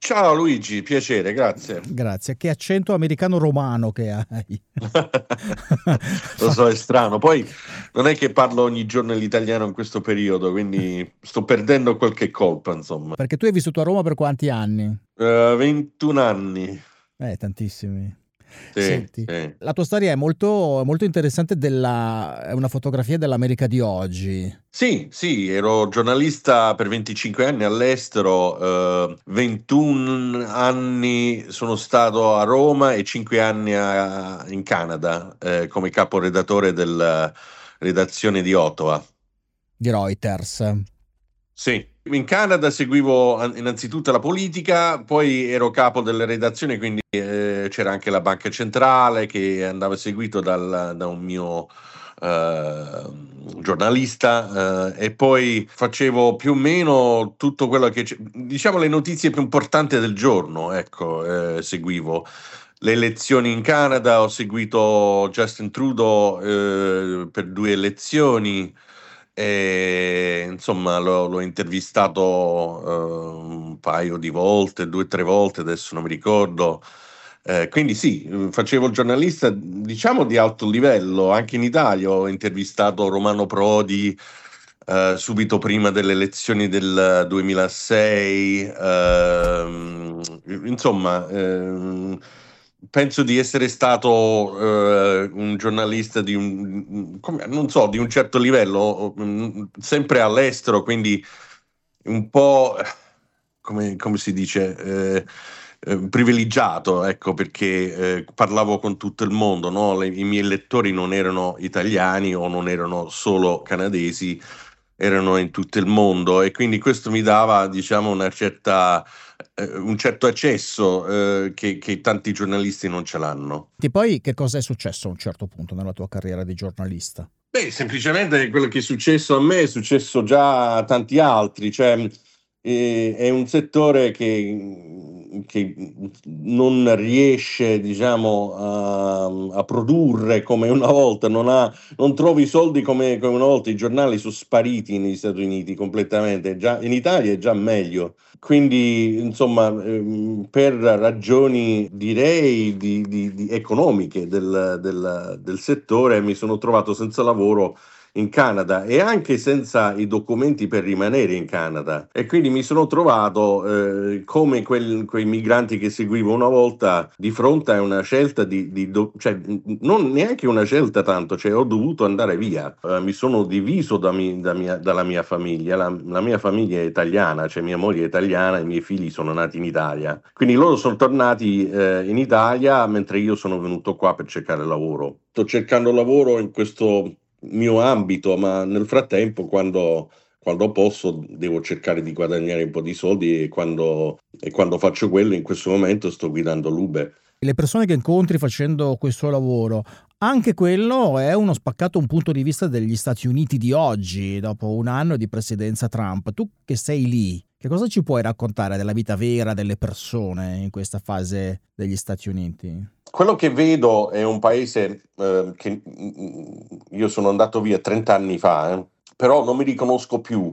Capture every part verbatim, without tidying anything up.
Ciao Luigi, piacere, grazie. Grazie. Che accento americano-romano che hai. Lo so, è strano. Poi non è che parlo ogni giorno l'italiano in questo periodo, quindi sto perdendo qualche colpa, insomma. Perché tu hai vissuto a Roma per quanti anni? Uh, ventuno anni. Eh, tantissimi. Sì, Senti, sì. la tua storia è molto, molto interessante, della, è una fotografia dell'America di oggi. Sì, sì, ero giornalista per venticinque anni all'estero, eh, ventuno anni sono stato a Roma e cinque anni a- in Canada, eh, come caporedattore della redazione di Ottawa. Di Reuters. Sì, in Canada seguivo an- innanzitutto la politica, poi ero capo delle redazioni, quindi eh, c'era anche la Banca Centrale che andava seguito dal- da un mio eh, giornalista, eh, e poi facevo più o meno tutto quello che, c'è- diciamo, le notizie più importanti del giorno, ecco, eh, seguivo. Le elezioni in Canada, ho seguito Justin Trudeau eh, per due elezioni. E, insomma, l'ho, l'ho intervistato eh, un paio di volte, due o tre volte, adesso non mi ricordo. Eh, quindi sì, facevo il giornalista, diciamo, di alto livello. Anche in Italia ho intervistato Romano Prodi eh, subito prima delle elezioni del duemilasei. ehm, insomma, ehm, penso di essere stato eh, un giornalista di un, come- non so, di un certo livello, mm, sempre all'estero, quindi un po', come, come si dice, eh, eh, privilegiato, ecco, perché eh, parlavo con tutto il mondo, no? Le- I miei lettori non erano italiani o non erano solo canadesi, erano in tutto il mondo, e quindi questo mi dava, diciamo, una certa, eh, un certo accesso eh, che, che tanti giornalisti non ce l'hanno. E poi che cosa è successo a un certo punto nella tua carriera di giornalista? Beh, semplicemente quello che è successo a me è successo già a tanti altri, cioè eh, è un settore che, che non riesce, diciamo, a, a produrre come una volta, non ha, non trovi i soldi come, come una volta. I giornali sono spariti negli Stati Uniti completamente, già, in Italia è già meglio. Quindi, insomma, ehm, per ragioni direi di, di- di economiche del, del- del settore, mi sono trovato senza lavoro in Canada e anche senza i documenti per rimanere in Canada. E quindi mi sono trovato eh, come quel- quei migranti che seguivo una volta di fronte a una scelta di, di do- cioè, non neanche una scelta tanto, cioè ho dovuto andare via. Eh, mi sono diviso da mi- da mia- dalla mia famiglia. La, la mia famiglia è italiana, cioè mia moglie è italiana, i miei figli sono nati in Italia. Quindi loro sono tornati eh, in Italia mentre io sono venuto qua per cercare lavoro. Sto cercando lavoro in questo mio ambito, ma nel frattempo, quando, quando posso, devo cercare di guadagnare un po' di soldi, e quando, e quando faccio quello, in questo momento sto guidando l'Uber. Le persone che incontri facendo questo lavoro, anche quello è uno spaccato, un punto di vista degli Stati Uniti di oggi, dopo un anno di presidenza Trump. Tu che sei lì, che cosa ci puoi raccontare della vita vera delle persone in questa fase degli Stati Uniti? Quello che vedo è un paese eh, che mm, io sono andato via trenta anni fa, eh, però non mi riconosco più.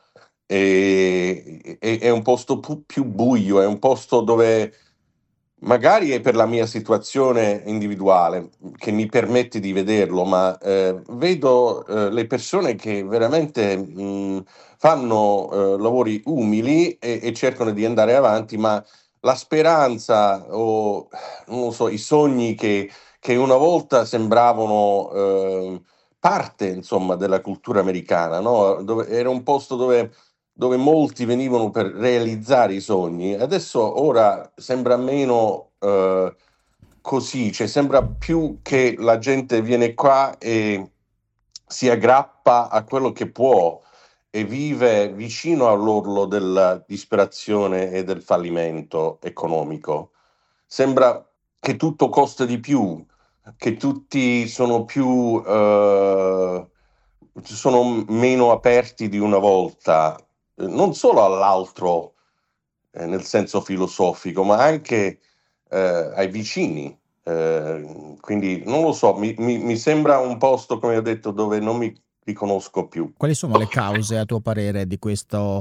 E- e- è un posto pu- più buio, è un posto dove magari è per la mia situazione individuale che mi permette di vederlo, ma eh, vedo eh, le persone che veramente mh, fanno eh, lavori umili e, e cercano di andare avanti, ma la speranza o non lo so, i sogni che, che una volta sembravano eh, parte, insomma, della cultura americana, no? Dove, era un posto dove dove molti venivano per realizzare i sogni, adesso ora sembra meno eh, così, cioè sembra più che la gente viene qua e si aggrappa a quello che può e vive vicino all'orlo della disperazione e del fallimento economico. Sembra che tutto costa di più, che tutti sono più eh, sono meno aperti di una volta, eh, non solo all'altro eh, nel senso filosofico, ma anche eh, ai vicini. Eh, quindi non lo so, mi, mi- mi sembra un posto, come ho detto, dove non mi riconosco più. Quali sono le cause, a tuo parere, di questo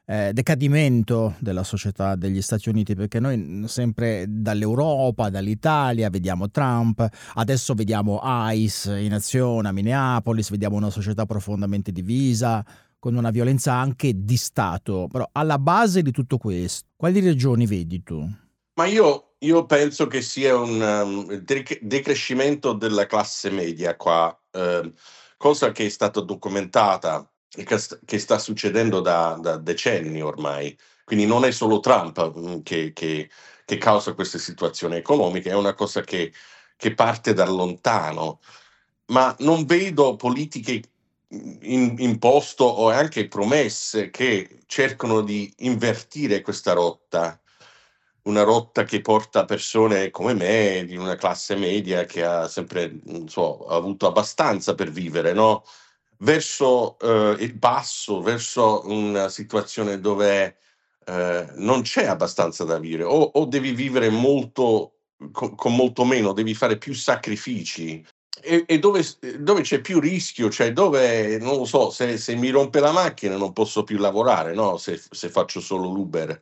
eh, decadimento della società degli Stati Uniti, perché noi sempre dall'Europa, dall'Italia vediamo Trump, adesso vediamo ICE in azione a Minneapolis, vediamo una società profondamente divisa, con una violenza anche di Stato. Però alla base di tutto questo, quali ragioni vedi tu? Ma io, io penso che sia un um, dec- decrescimento della classe media qua, ehm, cosa che è stata documentata e che, st- che sta succedendo da, da decenni ormai. Quindi non è solo Trump mm, che, che- che causa questa situazione economica, è una cosa che, che parte da lontano. Ma non vedo politiche in, imposto o anche promesse che cercano di invertire questa rotta, una rotta che porta persone come me, di una classe media che ha sempre, non so, ha avuto abbastanza per vivere, no? Verso eh, il basso, verso una situazione dove eh, non c'è abbastanza da vivere, o, o devi vivere molto, co- con molto meno, devi fare più sacrifici. E, e dove, s- dove c'è più rischio, cioè dove, non lo so, se, se mi rompe la macchina non posso più lavorare, no? Se, se faccio solo l'Uber.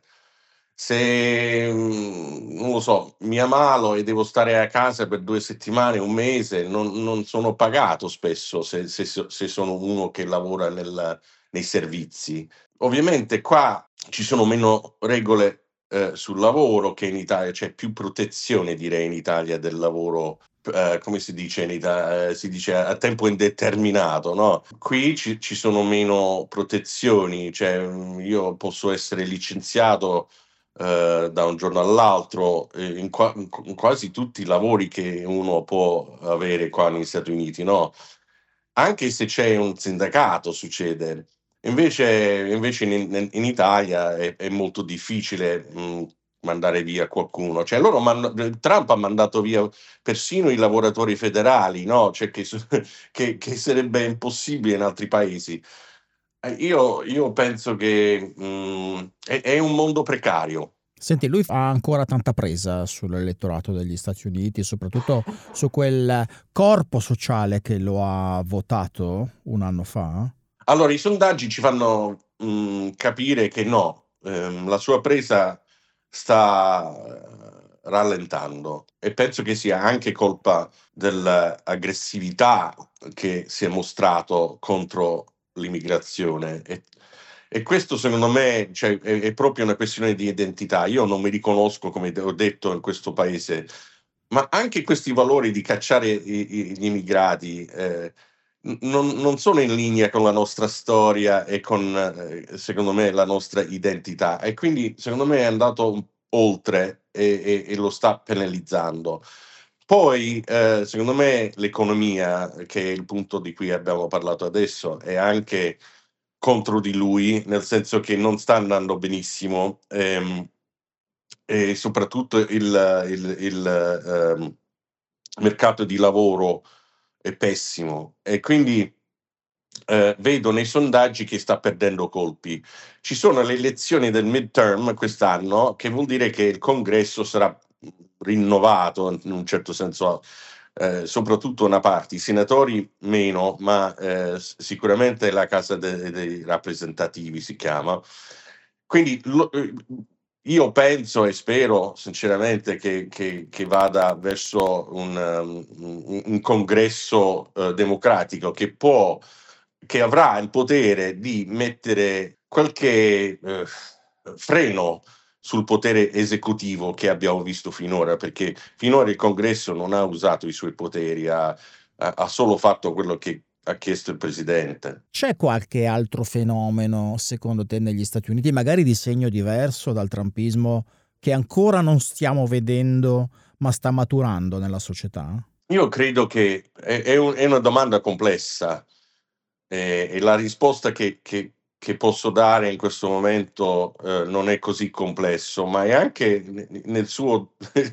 Se, mm, non lo so, mi ammalo e devo stare a casa per due settimane, un mese, non, non sono pagato spesso se, se so- se sono uno che lavora nel- nei servizi. Ovviamente qua ci sono meno regole eh, sul lavoro che in Italia, c'è più protezione, direi, in Italia del lavoro. Eh, come si dice in Italia? Si dice a tempo indeterminato, no? Qui ci, ci sono meno protezioni, cioè mm, io posso essere licenziato eh, da un giorno all'altro eh, in, qua- in qu- in quasi tutti i lavori che uno può avere qua negli Stati Uniti, no? Anche se c'è un sindacato succede. Invece, invece in, in- in Italia è, è molto difficile mh, mandare via qualcuno. Cioè, loro man- Trump ha mandato via persino i lavoratori federali, no? Cioè, che, su- che- che sarebbe impossibile in altri paesi. Eh, Io, io penso che mh, è, è un mondo precario. Senti, lui ha ancora tanta presa sull'elettorato degli Stati Uniti, soprattutto su quel corpo sociale che lo ha votato un anno fa. Allora, i sondaggi ci fanno mh, capire che no, ehm, la sua presa sta eh, rallentando e penso che sia anche colpa dell'aggressività che si è mostrato contro l'immigrazione. E, e questo secondo me, cioè, è, è proprio una questione di identità. Io non mi riconosco, come ho detto, in questo paese, ma anche questi valori di cacciare i- i- gli immigrati. Eh, n- non, non sono in linea con la nostra storia e con, eh, secondo me, la nostra identità. E quindi, secondo me, è andato oltre e, e- e lo sta penalizzando. Poi, eh, secondo me, l'economia, che è il punto di cui abbiamo parlato adesso, è anche contro di lui, nel senso che non sta andando benissimo. ehm, e soprattutto il, il- il, ehm, mercato di lavoro è pessimo e quindi eh, vedo nei sondaggi che sta perdendo colpi. Ci sono le elezioni del midterm quest'anno, che vuol dire che il congresso sarà rinnovato in un certo senso, eh, soprattutto una parte, i senatori meno, ma eh, s- sicuramente la Casa de- dei rappresentativi si chiama. Quindi lo- eh, io penso e spero sinceramente che, che- che vada verso un, um, un- un congresso eh, democratico che può, che avrà il potere di mettere qualche eh, freno sul potere esecutivo che abbiamo visto finora, perché finora il congresso non ha usato i suoi poteri, ha, ha- ha solo fatto quello che ha chiesto il presidente. C'è qualche altro fenomeno, secondo te, negli Stati Uniti, magari di segno diverso dal trumpismo, che ancora non stiamo vedendo, ma sta maturando nella società? Io credo che è, è un- è una domanda complessa eh, e la risposta che, che- che posso dare in questo momento eh, non è così complesso, ma è anche ne- nel suo,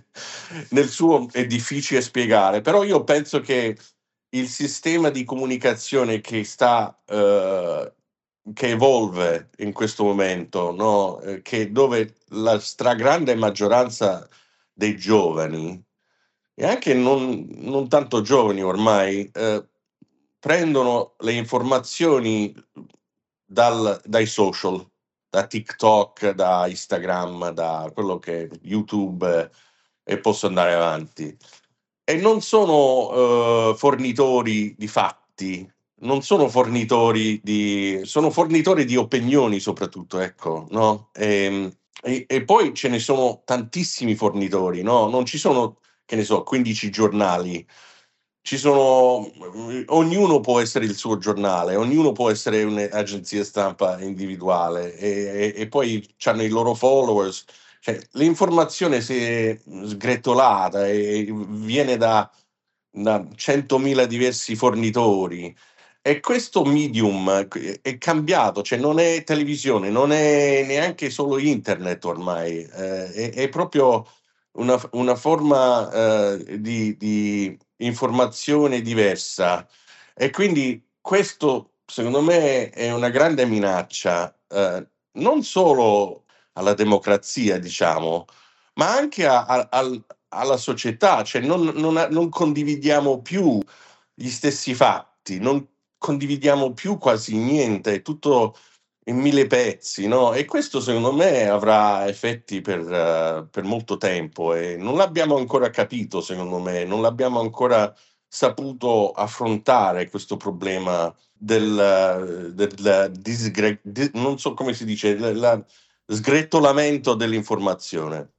nel suo è difficile spiegare. Però io penso che il sistema di comunicazione che sta eh, che evolve in questo momento, no? Eh, che dove la stragrande maggioranza dei giovani e anche non, non tanto giovani ormai, eh, prendono le informazioni dal- dai social, da TikTok, da Instagram, da quello che è YouTube, e posso andare avanti. E non sono uh, fornitori di fatti, non sono fornitori di sono fornitori di opinioni soprattutto, ecco, no, ehm, e e poi ce ne sono tantissimi fornitori, no, non ci sono, che ne so, quindici giornali. Ci sono mhmm, ognuno può essere il suo giornale, ognuno può essere un'agenzia stampa individuale, e e e poi c'hanno i loro followers. Cioè, l'informazione si è sgretolata e viene da da centomila diversi fornitori, e questo medium q è cambiato, cioè non è televisione, non è neanche solo internet ormai, ehm, è è proprio una f una forma, ehm, di di informazione diversa, e quindi questo secondo me è una grande minaccia, ehm, non solo alla democrazia, diciamo, ma anche a a al alla società. Cioè non non a non condividiamo più gli stessi fatti, non condividiamo più quasi niente, è tutto in mille pezzi, no, e questo secondo me avrà effetti per eh, per molto tempo, e non l'abbiamo ancora capito, secondo me, non l'abbiamo ancora saputo affrontare questo problema del del disgre di non so come si dice, l la sgretolamento dell'informazione.